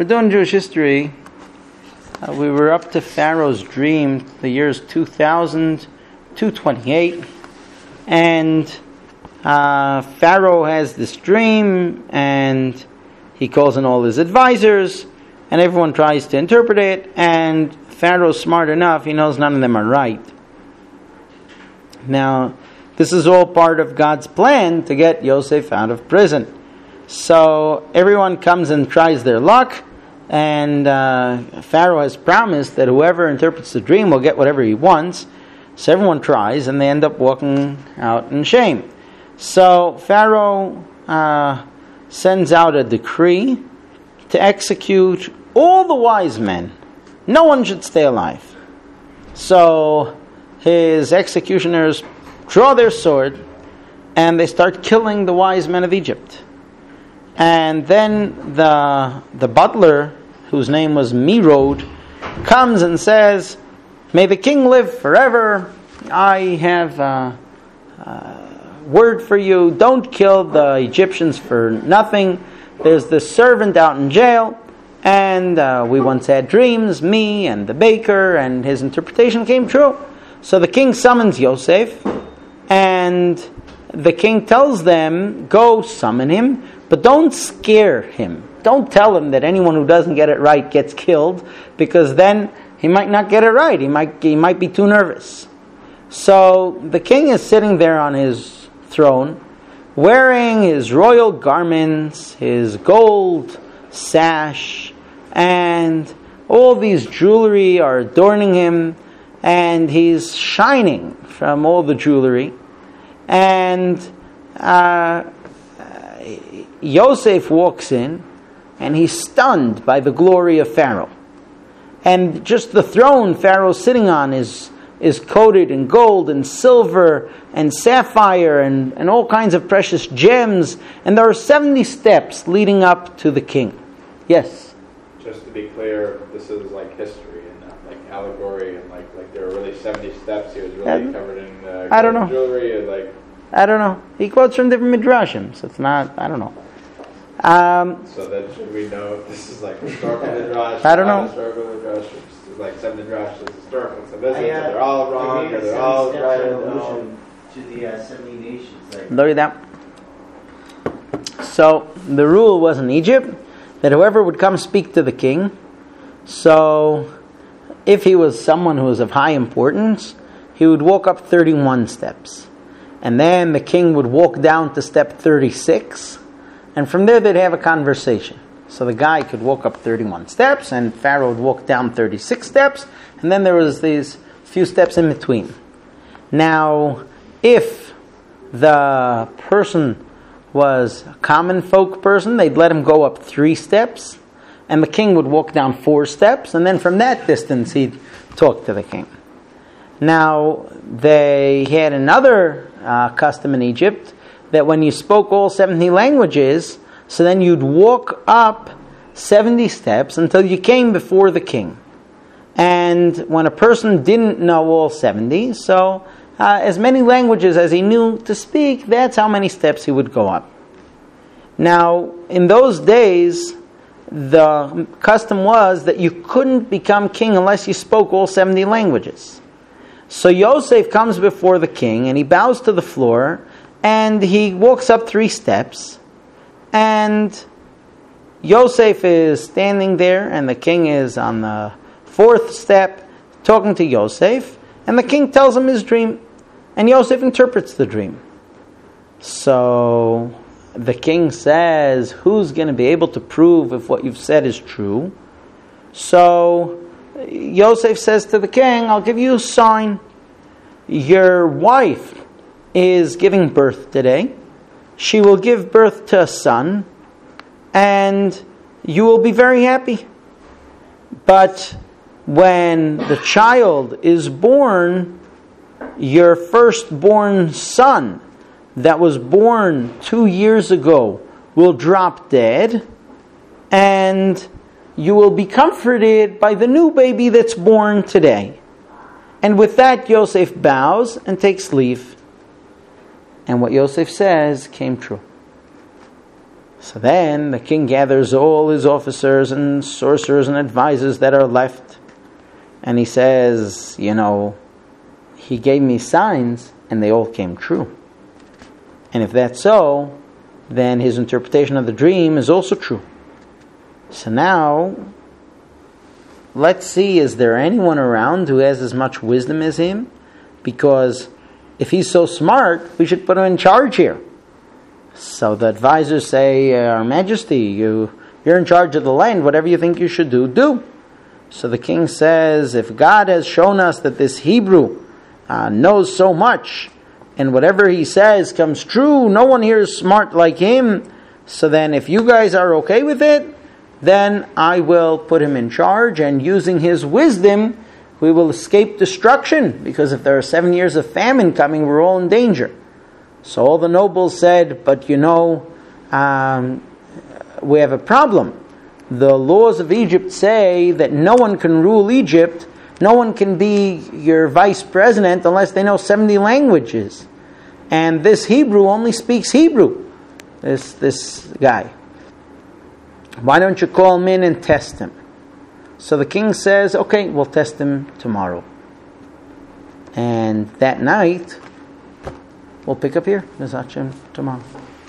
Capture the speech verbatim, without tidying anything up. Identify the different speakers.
Speaker 1: We're doing Jewish history. Uh, we were up to Pharaoh's dream. The year is two thousand two twenty-eight. And uh, Pharaoh has this dream, and he calls in all his advisors, and everyone tries to interpret it, and Pharaoh's smart enough, he knows none of them are right. Now, this is all part of God's plan to get Yosef out of prison. So everyone comes and tries their luck, and uh, Pharaoh has promised that whoever interprets the dream will get whatever he wants. So everyone tries, and they end up walking out in shame. So Pharaoh uh, sends out a decree to execute all the wise men. No one should stay alive. So his executioners draw their sword, and they start killing the wise men of Egypt. And then the the butler, whose name was Merod, comes and says, "May the king live forever. I have a, a word for you. Don't kill the Egyptians for nothing. There's this servant out in jail, and uh, we once had dreams, me and the baker, and his interpretation came true." So the king summons Yosef, and the king tells them, "Go summon him, but don't scare him. Don't tell him that anyone who doesn't get it right gets killed, because then he might not get it right. He might he might be too nervous." So the king is sitting there on his throne, wearing his royal garments, his gold sash, and all these jewelry are adorning him, and he's shining from all the jewelry. And uh, Yosef walks in, and he's stunned by the glory of Pharaoh. And just the throne Pharaoh's sitting on is is coated in gold and silver and sapphire and, and all kinds of precious gems. And there are seventy steps leading up to the king. Yes?
Speaker 2: Just to be clear, this is like history and not like allegory, and like like there are really seventy steps here. It's really
Speaker 1: uh,
Speaker 2: covered in uh,
Speaker 1: I don't know.
Speaker 2: jewelry. And like
Speaker 1: I don't know. He quotes from different midrashim, so it's not, I don't know. Um,
Speaker 2: so then should we know if this is like historical midrash?
Speaker 1: I don't know.
Speaker 2: Historical midrash. It's like seven midrash is historical. So this
Speaker 3: I,
Speaker 2: is
Speaker 3: uh,
Speaker 2: they're all wrong, or they're all right.
Speaker 3: Allusion to the uh, seventy nations. Like,
Speaker 1: Look at that. So the rule was in Egypt that whoever would come speak to the king, so if he was someone who was of high importance, he would walk up thirty-one steps. And then the king would walk down to step thirty-six, and from there they'd have a conversation. So the guy could walk up thirty-one steps, and Pharaoh would walk down thirty-six steps, and then there was these few steps in between. Now, if the person was a common folk person, they'd let him go up three steps, and the king would walk down four steps, and then from that distance he'd talk to the king. Now, they had another uh, custom in Egypt, that when you spoke all seventy languages, so then you'd walk up seventy steps until you came before the king. And when a person didn't know all seventy, so uh, as many languages as he knew to speak, that's how many steps he would go up. Now, in those days, the custom was that you couldn't become king unless you spoke all seventy languages. So Yosef comes before the king, and he bows to the floor, and he walks up three steps, and Yosef is standing there, and the king is on the fourth step talking to Yosef, and the king tells him his dream, and Yosef interprets the dream. So the king says, "Who's going to be able to prove if what you've said is true?" So Yosef says to the king, "I'll give you a sign. Your wife is giving birth today. She will give birth to a son, and you will be very happy. But when the child is born, your firstborn son that was born two years ago will drop dead, and you will be comforted by the new baby that's born today." And with that, Yosef bows and takes leave. And what Yosef says came true. So then the king gathers all his officers and sorcerers and advisors that are left, and he says, you know, he gave me signs and they all came true. And if that's so, then his interpretation of the dream is also true. So now, let's see, is there anyone around who has as much wisdom as him? Because if he's so smart, we should put him in charge here. So the advisors say, Our Majesty, you, you're in charge of the land. Whatever you think you should do, do. So the king says, if God has shown us that this Hebrew uh, knows so much, and whatever he says comes true, no one here is smart like him, so then if you guys are okay with it, then I will put him in charge, and using his wisdom, we will escape destruction, because if there are seven years of famine coming, we're all in danger. So all the nobles said, but you know, um, we have a problem. The laws of Egypt say that no one can rule Egypt, no one can be your vice president unless they know seventy languages. And this Hebrew only speaks Hebrew, this, this guy. Why don't you call him in and test him? So the king says, okay, we'll test him tomorrow. And that night, we'll pick up here, Miz Hashem, tomorrow.